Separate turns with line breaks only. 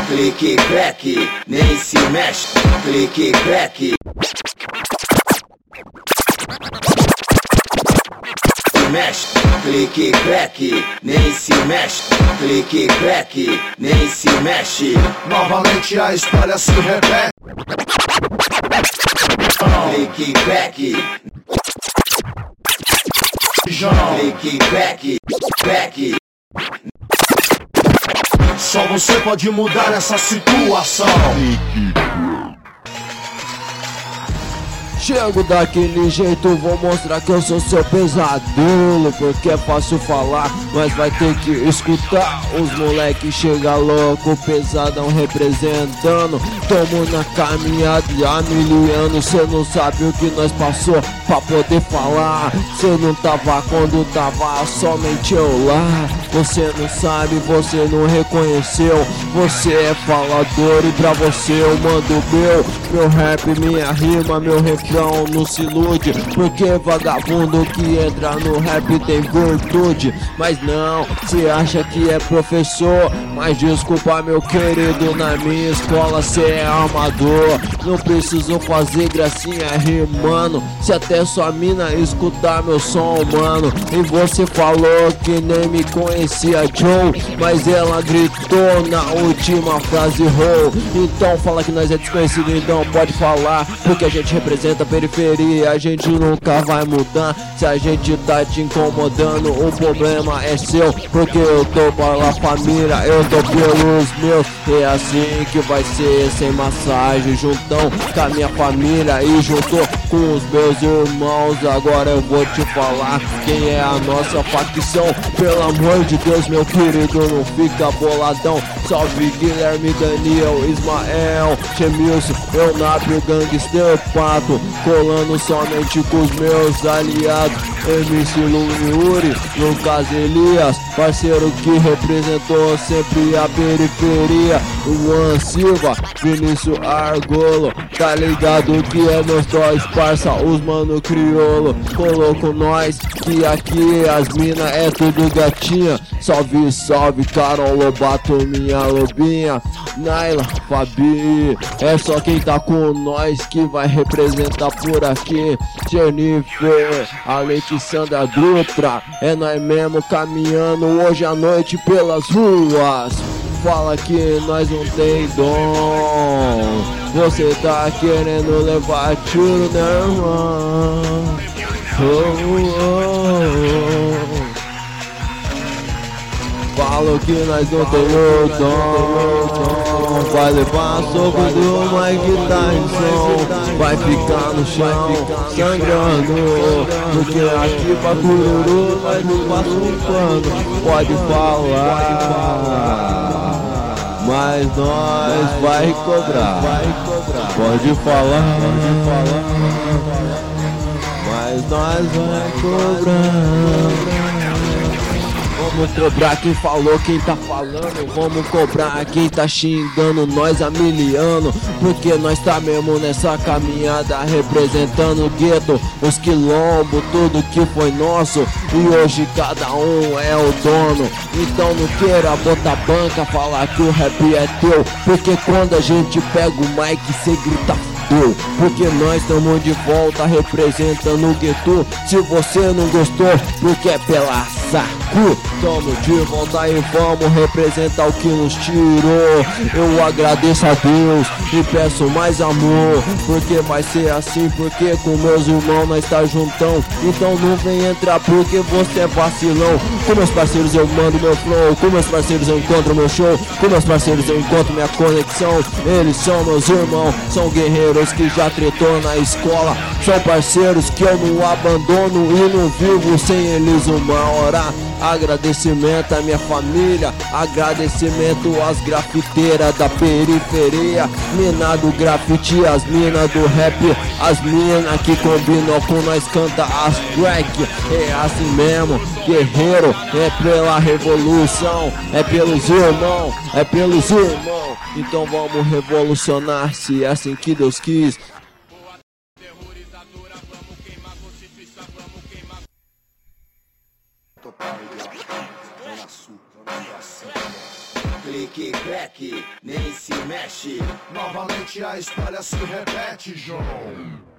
clique, crack, nem se mexe, clique, crack. Mexe, clique, crack, nem se mexe, clique, crack, nem se mexe.
Novamente a história se repete.
Clique, crack, clique, crack, crack.
Só você pode mudar essa situação.
Chego daquele jeito, vou mostrar que eu sou seu pesadelo. Porque é fácil falar, mas vai ter que escutar. Os moleque chega louco, pesadão representando. Tamo na caminhada há 1000 anos. Cê não sabe o que nós passou pra poder falar. Cê não tava quando tava somente eu lá. Você não sabe, você não reconheceu. Você é falador e pra você eu mando meu rap, minha rima, meu refrão. Não se ilude, porque vagabundo que entra no rap tem virtude. Mas não, cê acha que é professor. Mas desculpa meu querido, na minha escola cê é amador. Não preciso fazer gracinha rimando. Se até sua mina escutar meu som, mano. E você falou que nem me conhecia, Joe, mas ela gritou na última frase, ho. Então fala que nós é desconhecido, então pode falar. Porque a gente representa a periferia, a gente nunca vai mudar. Se a gente tá te incomodando, o problema é seu. Porque eu tô pela família, eu tô pelos meus. É assim que vai ser, sem massagem. Juntão com a minha família e juntou com os meus irmãos. Agora eu vou te falar quem é a nossa facção. Pelo amor de Deus, meu querido, não fica boladão. Salve Guilherme, Daniel, Ismael, Chemilson, Eunápio, Gangster, Pato. Colando somente com os meus aliados, MC Lu e Yuri, Lucas Elias, parceiro que representou sempre a periferia. Luan Silva, Vinícius Argolo, tá ligado que é meus dois parça, os mano criolo. Colou com nós, que aqui as mina é tudo gatinha. Salve, salve, Carol Lobato, minha lobinha. Naila, Fabi, é só quem tá com nós que vai representar por aqui. Jennifer, Alexandra Dutra, é nós mesmo caminhando hoje à noite pelas ruas. Fala que nós não tem dom. Você tá querendo levar tiro, né, irmão? Falo que nós não temos dom. Vai levar soco do Mike Tyson. Vai ficar no chão, sangrando. Porque aqui pra Cururu nós não passa um pano. Pode falar, mas nós vai cobrar. Pode falar, mas nós vai cobrar. Vamos cobrar quem falou, quem tá falando. Vamos cobrar quem tá xingando nós há 1000 anos. Porque nós tá mesmo nessa caminhada representando o gueto, os quilombos, tudo que foi nosso. E hoje cada um é o dono. Então não queira botar banca, falar que o rap é teu. Porque quando a gente pega o mic, cê grita fudeu. Porque nós estamos de volta representando o gueto. Se você não gostou, porque é pela saco. Tamo de volta e vamos representar o que nos tirou. Eu agradeço a Deus e peço mais amor. Porque vai ser assim, porque com meus irmãos nós tá juntão. Então não vem entrar porque você é vacilão. Com meus parceiros eu mando meu flow. Com meus parceiros eu encontro meu show. Com meus parceiros eu encontro minha conexão. Eles são meus irmãos, são guerreiros que já tretou na escola. São parceiros que eu não abandono e não vivo sem eles uma hora. Agradecimento à minha família, agradecimento às grafiteiras da periferia, mina do grafite, as minas do rap, as minas que combinam com nós, canta as track. É assim mesmo, guerreiro, é pela revolução, é pelos irmãos, é pelos irmãos. Então vamos revolucionar, se é assim que Deus quis.
Clique, clique, clack, nem se mexe.
Novamente a história se repete, João.